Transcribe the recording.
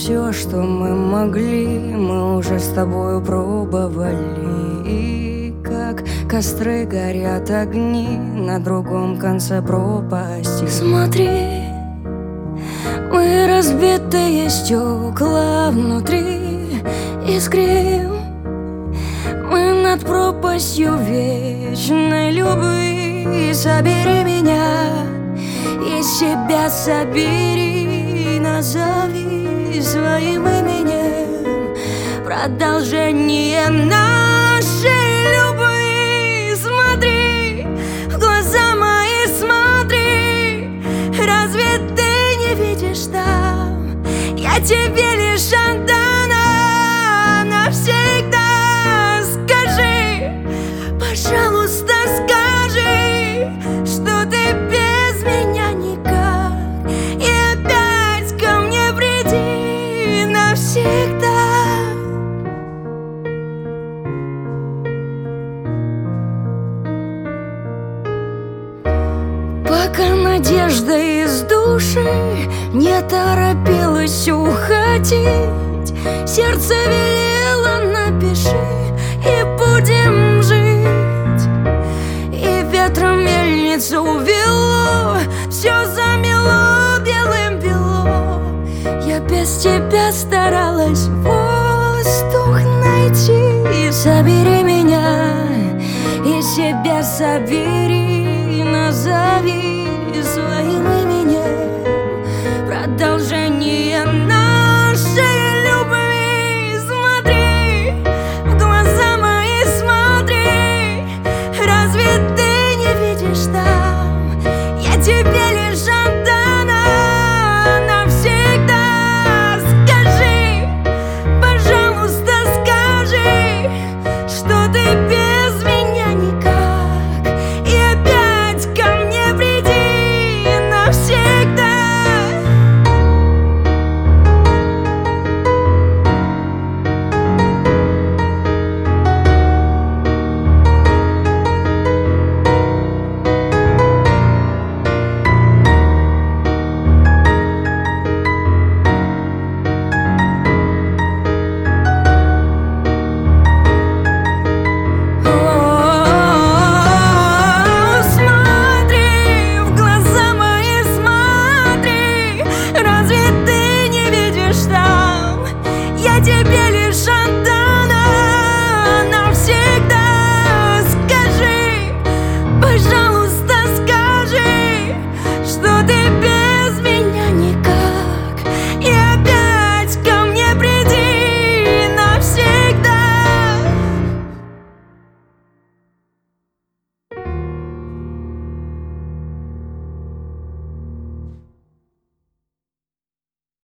все, что мы могли, мы уже с тобою пробовали. И как костры горят огни на другом конце пропасти. Смотри, мы разбитые стекла внутри искрим. Мы над пропастью вечной любви. Собери меня и себя собери, назови своим именем продолжение нашей любви. Смотри в глаза мои, смотри, разве ты не видишь там? Я тебе лишь отдана навсегда. Скажи, пожалуйста, скажи, что ты без меня никак, и опять ко мне приди навсегда. Пока надежда из души не торопилась уходить, сердце велело: напиши, и будем жить. И ветром мельницу увело, все замело белым бело. Я без тебя старалась воздух найти. Собери меня и себя собери, назови